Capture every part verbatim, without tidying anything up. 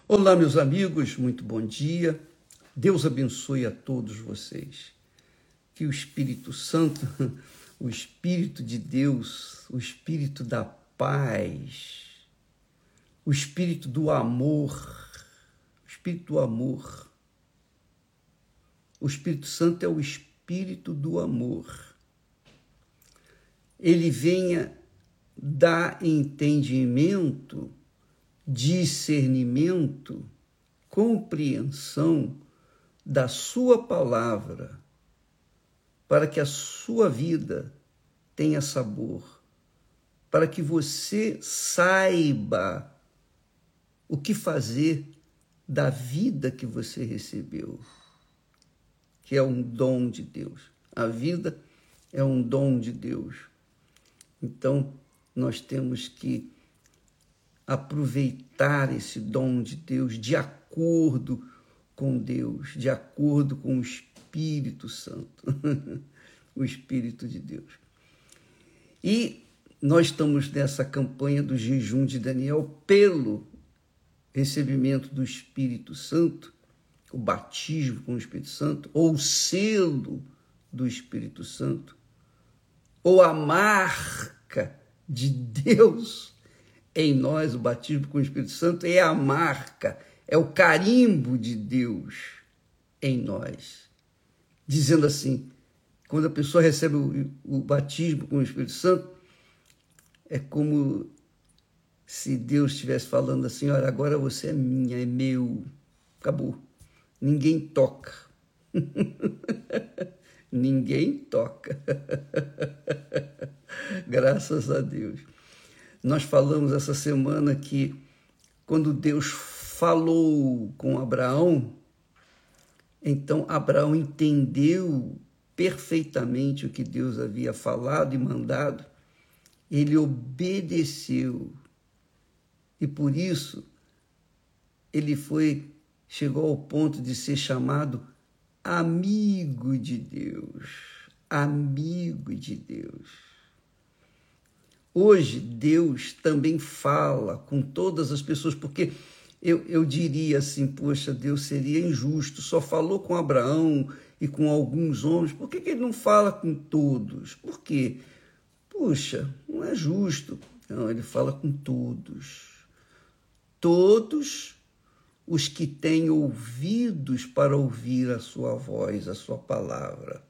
Olá, meus amigos, muito bom dia. Deus abençoe a todos vocês. Que o Espírito Santo, o Espírito de Deus, o Espírito da paz, o Espírito do amor, o Espírito do amor. O Espírito Santo é o Espírito do amor. Ele venha dar entendimento, discernimento, compreensão da sua palavra, para que a sua vida tenha sabor, para que você saiba o que fazer da vida que você recebeu, que é um dom de Deus. A vida é um dom de Deus. Então, nós temos que aproveitar esse dom de Deus de acordo com Deus, de acordo com o Espírito Santo, o Espírito de Deus. E nós estamos nessa campanha do jejum de Daniel pelo recebimento do Espírito Santo, o batismo com o Espírito Santo, ou o selo do Espírito Santo, ou a marca de Deus em nós. O batismo com o Espírito Santo é a marca, é o carimbo de Deus em nós. Dizendo assim, quando a pessoa recebe o, o batismo com o Espírito Santo, é como se Deus estivesse falando assim: olha, agora você é minha, é meu, acabou. Ninguém toca. Ninguém toca. Graças a Deus. Nós falamos essa semana que quando Deus falou com Abraão, então Abraão entendeu perfeitamente o que Deus havia falado e mandado, ele obedeceu, e por isso ele foi, chegou ao ponto de ser chamado amigo de Deus, amigo de Deus. Hoje, Deus também fala com todas as pessoas, porque eu, eu diria assim, poxa, Deus seria injusto, só falou com Abraão e com alguns homens, por que, que ele não fala com todos? Por quê? Puxa, não é justo. Não, ele fala com todos. Todos os que têm ouvidos para ouvir a sua voz, a sua palavra.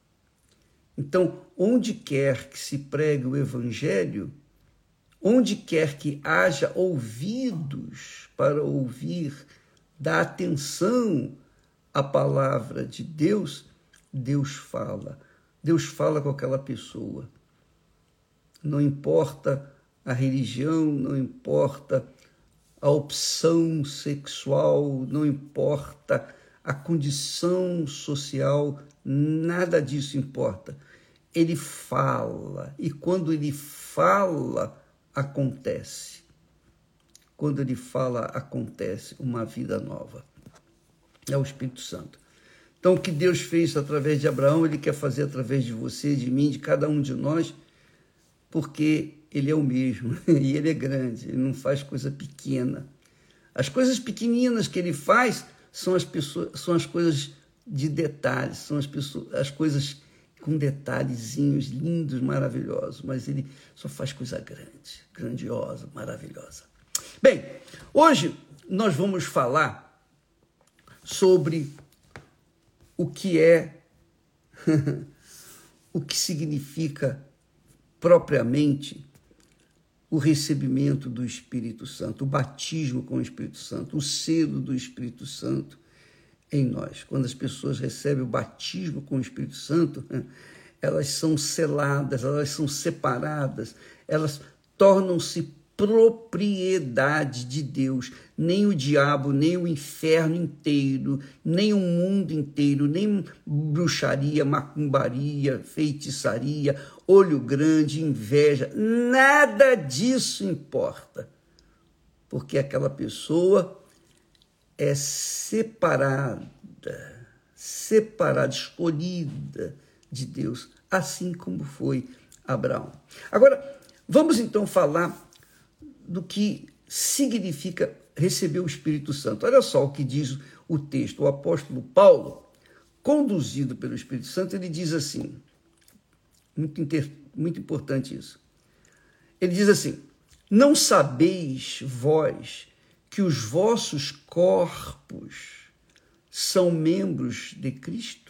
Então, onde quer que se pregue o Evangelho, onde quer que haja ouvidos para ouvir, dar atenção à palavra de Deus, Deus fala. Deus fala com aquela pessoa. Não importa a religião, não importa a opção sexual, não importa a condição social, nada disso importa. Ele fala, e quando ele fala, acontece. Quando ele fala, acontece uma vida nova. É o Espírito Santo. Então, o que Deus fez através de Abraão, ele quer fazer através de você, de mim, de cada um de nós, porque ele é o mesmo, e ele é grande, ele não faz coisa pequena. As coisas pequeninas que ele faz são as, pessoas, são as coisas de detalhes, são as, pessoas, as coisas com detalhezinhos lindos, maravilhosos, mas ele só faz coisa grande, grandiosa, maravilhosa. Bem, hoje nós vamos falar sobre o que é, o que significa propriamente o recebimento do Espírito Santo, o batismo com o Espírito Santo, o selo do Espírito Santo em nós. Quando as pessoas recebem o batismo com o Espírito Santo, elas são seladas, elas são separadas, elas tornam-se propriedade de Deus. Nem o diabo, nem o inferno inteiro, nem o mundo inteiro, nem bruxaria, macumbaria, feitiçaria, olho grande, inveja, nada disso importa. Porque aquela pessoa é separada, separada, escolhida de Deus, assim como foi Abraão. Agora, vamos então falar do que significa recebeu o Espírito Santo. Olha só o que diz o texto. O apóstolo Paulo, conduzido pelo Espírito Santo, ele diz assim, muito, inter, muito importante isso. Ele diz assim: não sabeis vós que os vossos corpos são membros de Cristo?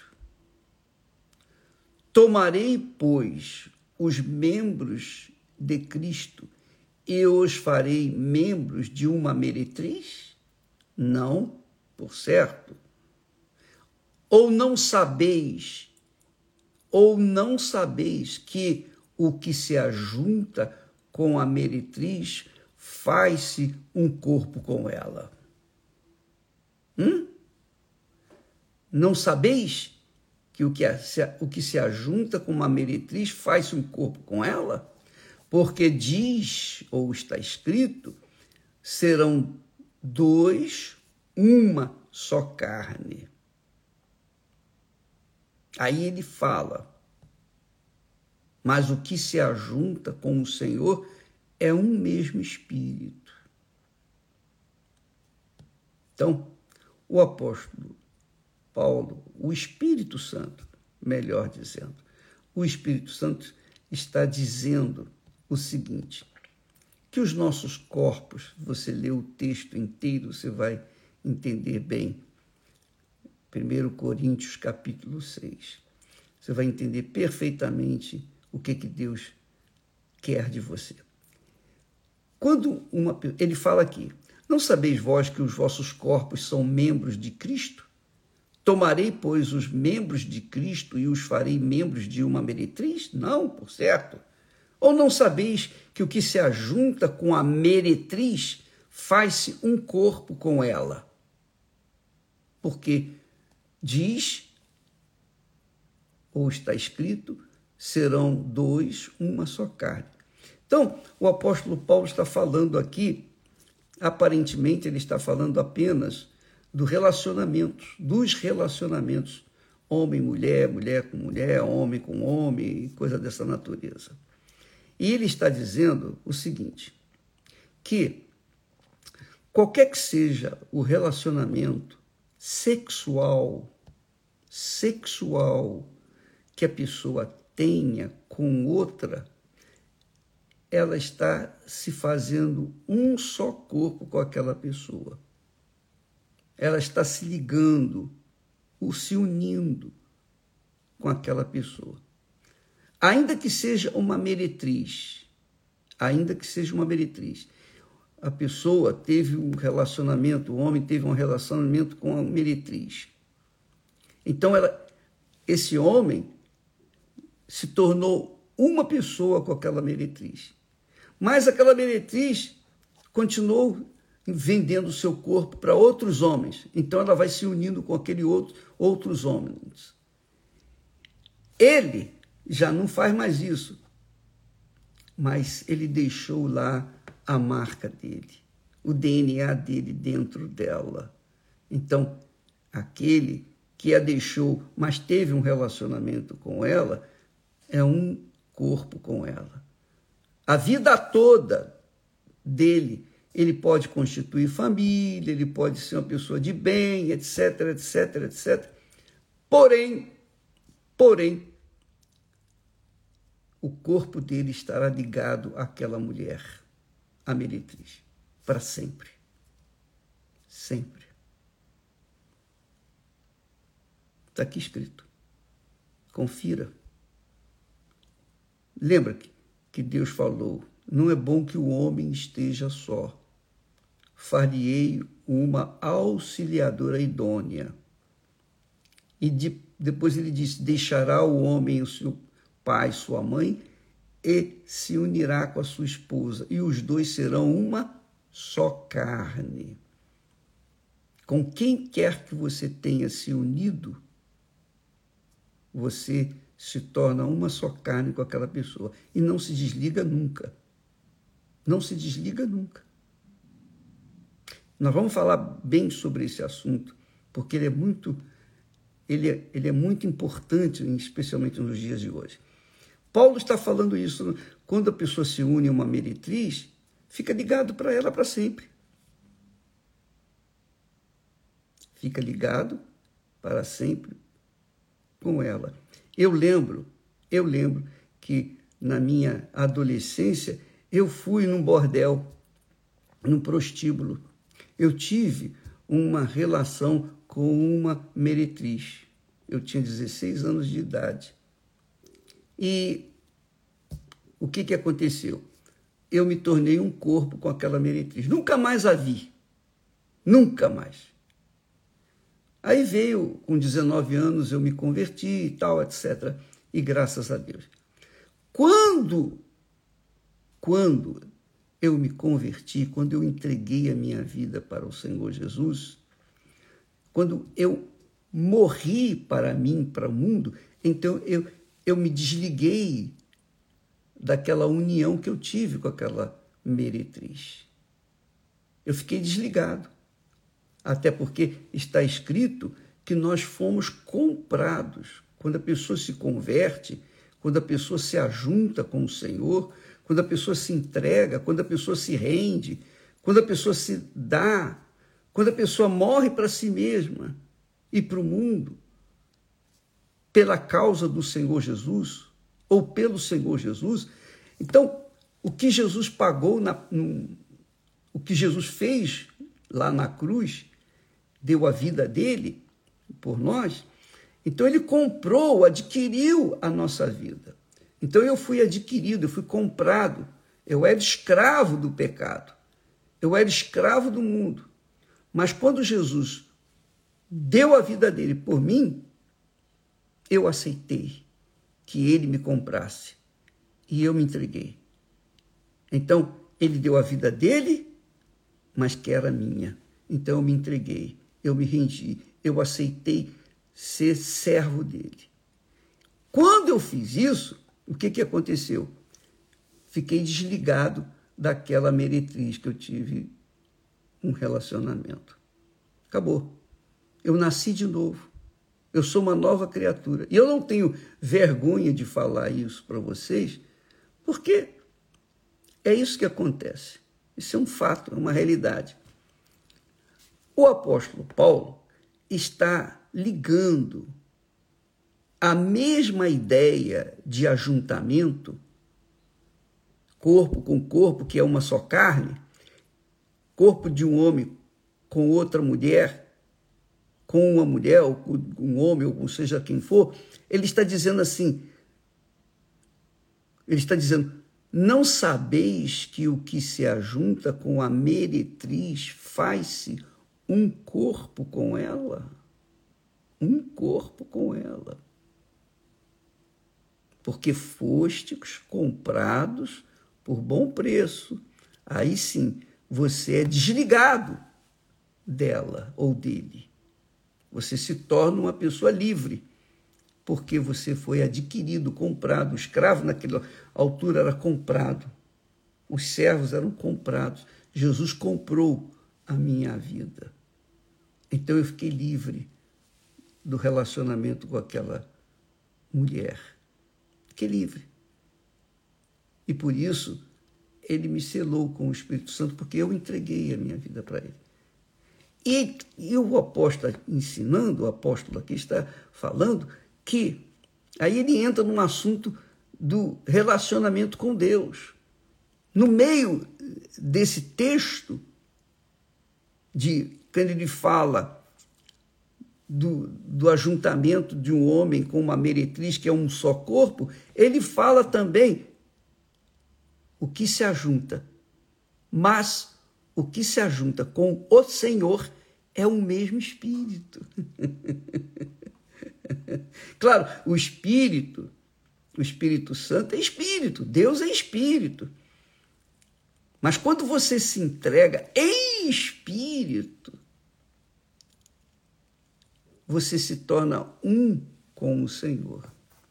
Tomarei, pois, os membros de Cristo e os farei membros de uma meretriz? Não, por certo. Ou não sabeis, ou não sabeis que o que se ajunta com a meretriz faz-se um corpo com ela? Hum? Não sabeis que o que, se, o que se ajunta com uma meretriz faz-se um corpo com ela? Porque diz, ou está escrito, serão dois, uma só carne. Aí ele fala, mas o que se ajunta com o Senhor é um mesmo Espírito. Então, o apóstolo Paulo, o Espírito Santo, melhor dizendo, o Espírito Santo está dizendo o seguinte, que os nossos corpos, você lê o texto inteiro, você vai entender bem. primeiro Coríntios, capítulo seis. Você vai entender perfeitamente o que, que Deus quer de você. Quando uma, ele fala aqui, não sabeis vós que os vossos corpos são membros de Cristo? Tomarei, pois, os membros de Cristo e os farei membros de uma meretriz? Não, por certo. Ou não sabeis que o que se ajunta com a meretriz faz-se um corpo com ela? Porque diz, ou está escrito, serão dois, uma só carne. Então, o apóstolo Paulo está falando aqui, aparentemente ele está falando apenas do relacionamento, dos relacionamentos, homem, mulher, mulher com mulher, homem com homem, coisa dessa natureza. E ele está dizendo o seguinte, que qualquer que seja o relacionamento sexual, sexual que a pessoa tenha com outra, ela está se fazendo um só corpo com aquela pessoa. Ela está se ligando, ou se unindo com aquela pessoa. Ainda que seja uma meretriz, ainda que seja uma meretriz, a pessoa teve um relacionamento, o homem teve um relacionamento com a meretriz. Então, ela, esse homem se tornou uma pessoa com aquela meretriz. Mas aquela meretriz continuou vendendo o seu corpo para outros homens. Então, ela vai se unindo com aquele outro, outros homens. Ele já não faz mais isso, mas ele deixou lá a marca dele, o D N A dele dentro dela. Então, aquele que a deixou, mas teve um relacionamento com ela, é um corpo com ela. A vida toda dele, ele pode constituir família, ele pode ser uma pessoa de bem, etc, etc, etcétera. Porém, porém, o corpo dele estará ligado àquela mulher, a meretriz, para sempre. Sempre. Está aqui escrito. Confira. Lembra que, que Deus falou, não é bom que o homem esteja só. Far-lhe-ei uma auxiliadora idônea. E de, depois ele disse, deixará o homem o seu pai, sua mãe, e se unirá com a sua esposa, e os dois serão uma só carne. Com quem quer que você tenha se unido, você se torna uma só carne com aquela pessoa, e não se desliga nunca. Não se desliga nunca. Nós vamos falar bem sobre esse assunto, porque ele é muito, ele é, ele é muito importante, especialmente nos dias de hoje. Paulo está falando isso, quando a pessoa se une a uma meretriz, fica ligado para ela para sempre. fica ligado para sempre com ela. Eu lembro, eu lembro que na minha adolescência eu fui num bordel, num prostíbulo. Eu tive uma relação com uma meretriz. Eu tinha dezesseis anos de idade. E o que, que aconteceu? Eu me tornei um corpo com aquela meretriz. Nunca mais a vi. Nunca mais. Aí veio, com dezenove anos, eu me converti e tal, etcétera. E graças a Deus. Quando, quando eu me converti, quando eu entreguei a minha vida para o Senhor Jesus, quando eu morri para mim, para o mundo, então eu, eu me desliguei daquela união que eu tive com aquela meretriz. Eu fiquei desligado. Até porque está escrito que nós fomos comprados. Quando a pessoa se converte, quando a pessoa se ajunta com o Senhor, quando a pessoa se entrega, quando a pessoa se rende, quando a pessoa se dá, quando a pessoa morre para si mesma e para o mundo, pela causa do Senhor Jesus, ou pelo Senhor Jesus, então, o que Jesus pagou, na, no, o que Jesus fez lá na cruz, deu a vida dele por nós, então ele comprou, adquiriu a nossa vida. Então eu fui adquirido, eu fui comprado, eu era escravo do pecado, eu era escravo do mundo. Mas quando Jesus deu a vida dele por mim, eu aceitei que ele me comprasse e eu me entreguei. Então, ele deu a vida dele, mas que era minha. Então, eu me entreguei, eu me rendi, eu aceitei ser servo dele. Quando eu fiz isso, o que, que aconteceu? Fiquei desligado daquela meretriz que eu tive um relacionamento. Acabou. Eu nasci de novo. Eu sou uma nova criatura. E eu não tenho vergonha de falar isso para vocês, porque é isso que acontece. Isso é um fato, é uma realidade. O apóstolo Paulo está ligando a mesma ideia de ajuntamento, corpo com corpo, que é uma só carne, corpo de um homem com outra mulher, com uma mulher, ou com um homem, ou com seja quem for, ele está dizendo assim, ele está dizendo, não sabeis que o que se ajunta com a meretriz faz-se um corpo com ela? Um corpo com ela. Porque fostes comprados por bom preço. Aí sim, você é desligado dela ou dele. Você se torna uma pessoa livre, porque você foi adquirido, comprado. O escravo naquela altura era comprado. Os servos eram comprados. Jesus comprou a minha vida. Então eu fiquei livre do relacionamento com aquela mulher. Fiquei livre. E por isso ele me selou com o Espírito Santo, porque eu entreguei a minha vida para ele. E, e o apóstolo ensinando, o apóstolo aqui está falando que aí ele entra num assunto do relacionamento com Deus. No meio desse texto, de, quando ele fala do, do ajuntamento de um homem com uma meretriz, que é um só corpo, ele fala também o que se ajunta. Mas o que se ajunta com o Senhor é o mesmo Espírito. Claro, o Espírito, o Espírito Santo é Espírito, Deus é Espírito. Mas quando você se entrega em Espírito, você se torna um com o Senhor.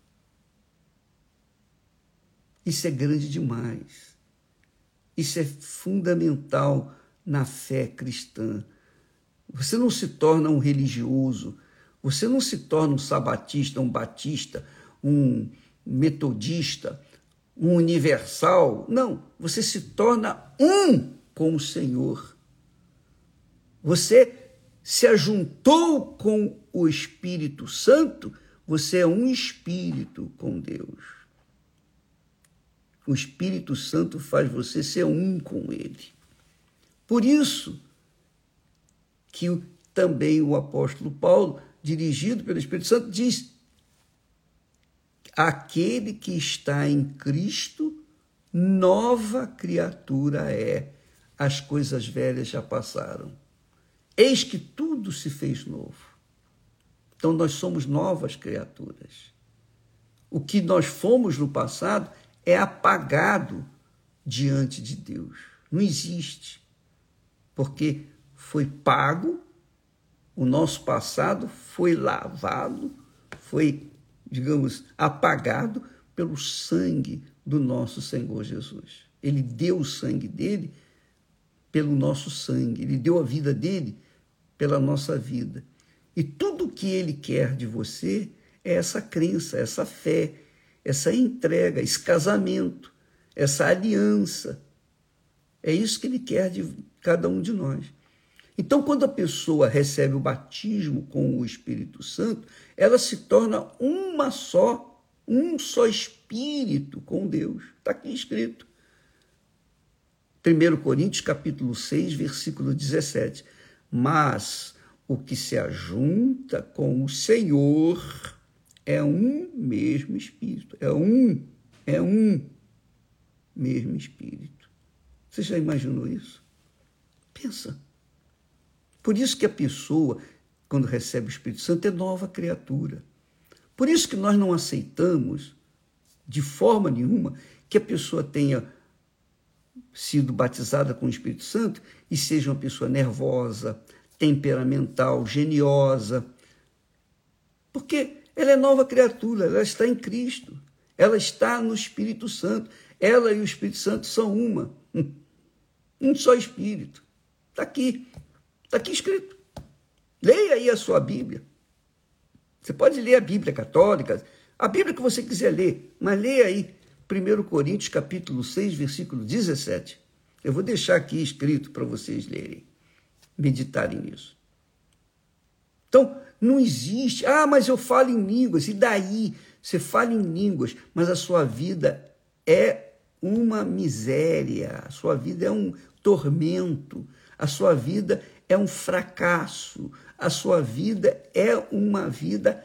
Isso é grande demais. Isso é fundamental na fé cristã. Você não se torna um religioso, você não se torna um sabatista, um batista, um metodista, um universal. Não, você se torna um com o Senhor. Você se ajuntou com o Espírito Santo, você é um espírito com Deus. O Espírito Santo faz você ser um com Ele. Por isso que também o apóstolo Paulo, dirigido pelo Espírito Santo, diz: aquele que está em Cristo, nova criatura é. As coisas velhas já passaram. Eis que tudo se fez novo. Então nós somos novas criaturas. O que nós fomos no passado é apagado diante de Deus. Não existe. Porque foi pago, o nosso passado foi lavado, foi, digamos, apagado pelo sangue do nosso Senhor Jesus. Ele deu o sangue dele pelo nosso sangue, ele deu a vida dele pela nossa vida. E tudo o que ele quer de você é essa crença, essa fé, essa entrega, esse casamento, essa aliança. É isso que ele quer de cada um de nós. Então, quando a pessoa recebe o batismo com o Espírito Santo, ela se torna uma só, um só espírito com Deus. Está aqui escrito. primeiro Coríntios, capítulo seis, versículo dezessete. Mas o que se ajunta com o Senhor é um mesmo espírito. É um, é um mesmo espírito. Você já imaginou isso? Pensa. Por isso que a pessoa, quando recebe o Espírito Santo, é nova criatura. Por isso que nós não aceitamos, de forma nenhuma, que a pessoa tenha sido batizada com o Espírito Santo e seja uma pessoa nervosa, temperamental, geniosa. Porque ela é nova criatura, ela está em Cristo, ela está no Espírito Santo. Ela e o Espírito Santo são uma, um só Espírito. Está aqui, está aqui escrito. Leia aí a sua Bíblia. Você pode ler a Bíblia católica, a Bíblia que você quiser ler, mas leia aí primeiro Coríntios, capítulo seis, versículo dezessete. Eu vou deixar aqui escrito para vocês lerem, meditarem nisso. Então, não existe, ah, mas eu falo em línguas, e daí? Você fala em línguas, mas a sua vida é uma miséria, a sua vida é um tormento, a sua vida é um fracasso, a sua vida é uma vida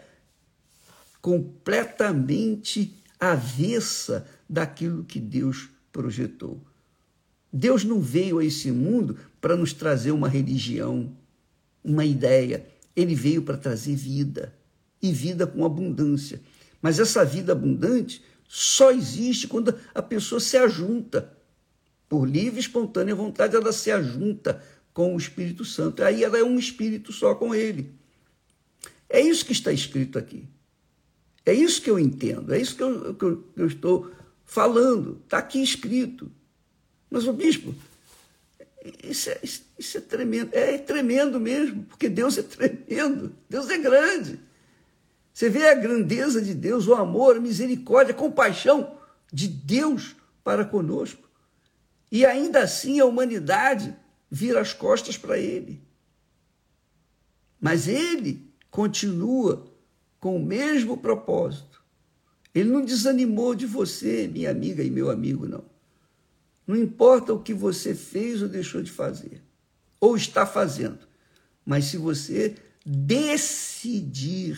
completamente avessa daquilo que Deus projetou. Deus não veio a esse mundo para nos trazer uma religião, uma ideia. Ele veio para trazer vida, e vida com abundância. Mas essa vida abundante só existe quando a pessoa se ajunta. Por livre e espontânea vontade, ela se ajunta com o Espírito Santo. Aí ela é um espírito só com ele. É isso que está escrito aqui. É isso que eu entendo, é isso que eu, que eu, que eu estou falando. Está aqui escrito. Mas, o bispo, isso é, isso é tremendo. É, é tremendo mesmo, porque Deus é tremendo. Deus é grande. Você vê a grandeza de Deus, o amor, a misericórdia, a compaixão de Deus para conosco. E ainda assim a humanidade vira as costas para ele. Mas ele continua com o mesmo propósito. Ele não desanimou de você, minha amiga e meu amigo, não. Não importa o que você fez ou deixou de fazer, ou está fazendo, mas se você decidir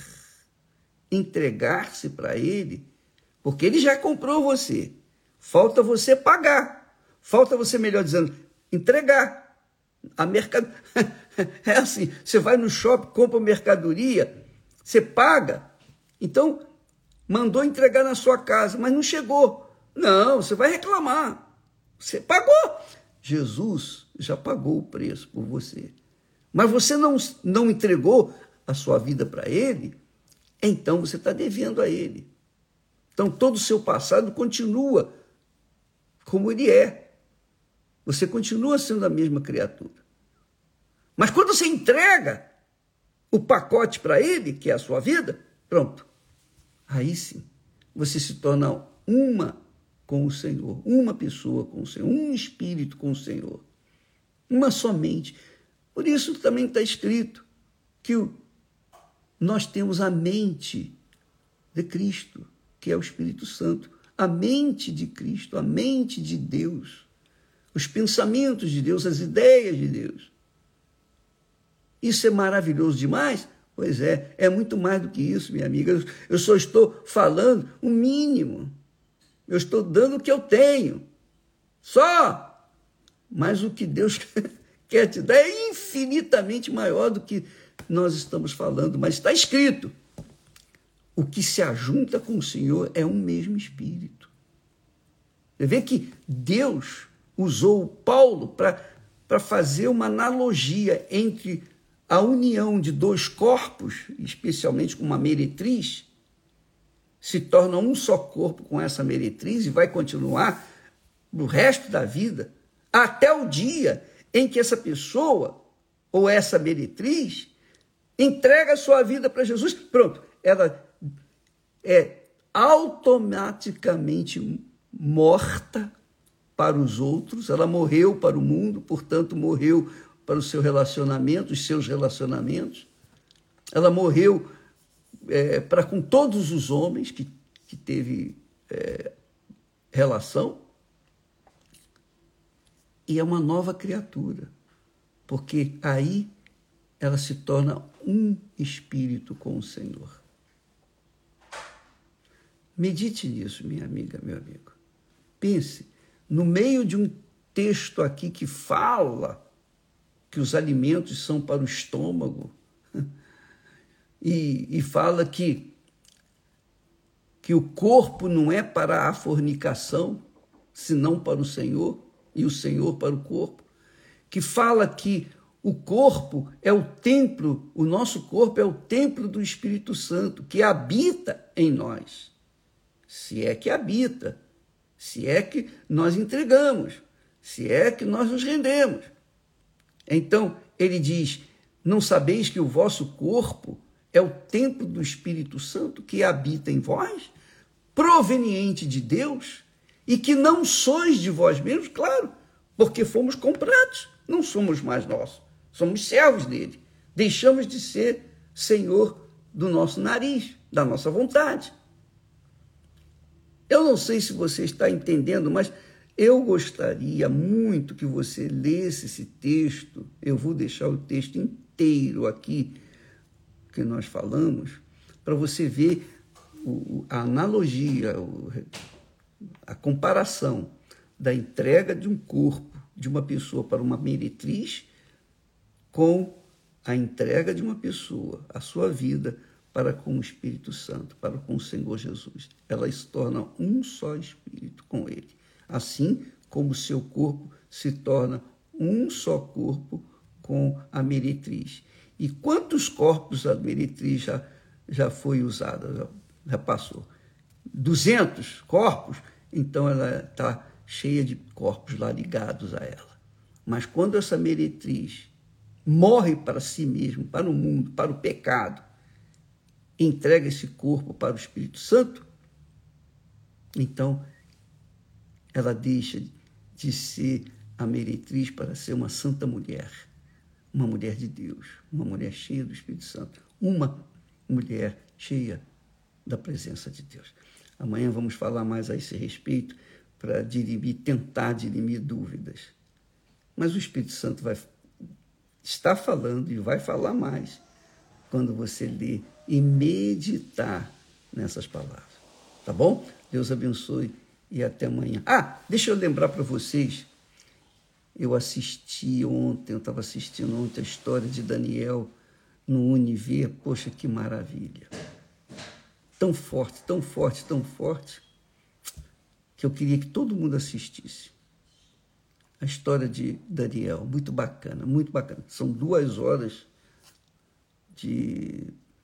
entregar-se para ele, porque ele já comprou você, falta você pagar, falta você, melhor dizendo, entregar. A mercad... É assim, você vai no shopping, compra mercadoria, você paga, então mandou entregar na sua casa, mas não chegou. Não, você vai reclamar. Você pagou. Jesus já pagou o preço por você. Mas você não, não entregou a sua vida para ele, então você está devendo a ele. Então todo o seu passado continua como ele é. Você continua sendo a mesma criatura. Mas quando você entrega o pacote para ele, que é a sua vida, pronto. Aí sim, você se torna uma com o Senhor, uma pessoa com o Senhor, um espírito com o Senhor, uma somente. Por isso também está escrito que nós temos a mente de Cristo, que é o Espírito Santo. A mente de Cristo, a mente de Deus, os pensamentos de Deus, as ideias de Deus. Isso é maravilhoso demais? Pois é, é muito mais do que isso, minha amiga. Eu só estou falando o mínimo. Eu estou dando o que eu tenho. Só. Mas o que Deus quer te dar é infinitamente maior do que nós estamos falando. Mas está escrito. O que se ajunta com o Senhor é um mesmo Espírito. Você vê que Deus usou Paulo para fazer uma analogia entre a união de dois corpos, especialmente com uma meretriz, se torna um só corpo com essa meretriz e vai continuar no resto da vida, até o dia em que essa pessoa, ou essa meretriz, entrega a sua vida para Jesus. Pronto, ela é automaticamente morta para os outros, ela morreu para o mundo, portanto, morreu para o seu relacionamento, os seus relacionamentos. Ela morreu é, para com todos os homens que, que teve é, relação. E é uma nova criatura, porque aí ela se torna um espírito com o Senhor. Medite nisso, minha amiga, meu amigo. Pense, no meio de um texto aqui que fala que os alimentos são para o estômago, e, e fala que, que o corpo não é para a fornicação, senão para o Senhor, e o Senhor para o corpo, que fala que o corpo é o templo, o nosso corpo é o templo do Espírito Santo, que habita em nós. Se é que habita, se é que nós entregamos, se é que nós nos rendemos. Então, ele diz, não sabeis que o vosso corpo é o templo do Espírito Santo que habita em vós, proveniente de Deus, e que não sois de vós mesmos, claro, porque fomos comprados, não somos mais nossos, somos servos dele, deixamos de ser senhor do nosso nariz, da nossa vontade. Eu não sei se você está entendendo, mas eu gostaria muito que você lesse esse texto. Eu vou deixar o texto inteiro aqui que nós falamos, para você ver a analogia, a comparação da entrega de um corpo de uma pessoa para uma meretriz com a entrega de uma pessoa, a sua vida, para com o Espírito Santo, para com o Senhor Jesus. Ela se torna um só Espírito com ele. Assim como o seu corpo se torna um só corpo com a meretriz. E quantos corpos a meretriz já, já foi usada, já, já passou? duzentos corpos? Então ela está cheia de corpos lá ligados a ela. Mas quando essa meretriz morre para si mesma, para o mundo, para o pecado, entrega esse corpo para o Espírito Santo, então ela deixa de ser a meretriz para ser uma santa mulher, uma mulher de Deus, uma mulher cheia do Espírito Santo, uma mulher cheia da presença de Deus. Amanhã vamos falar mais a esse respeito para dirimir, tentar dirimir dúvidas. Mas o Espírito Santo vai estar falando e vai falar mais quando você ler e meditar nessas palavras. Tá bom? Deus abençoe e até amanhã. Ah, deixa eu lembrar para vocês, eu assisti ontem, eu estava assistindo ontem a história de Daniel no Univer. Poxa, que maravilha. Tão forte, tão forte, tão forte, que eu queria que todo mundo assistisse. A história de Daniel, muito bacana, muito bacana. São duas horas de,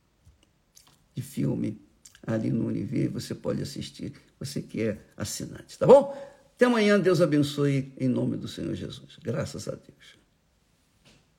de filme ali no Univer, você pode assistir, você que é assinante, tá bom? Até amanhã, Deus abençoe em nome do Senhor Jesus. Graças a Deus.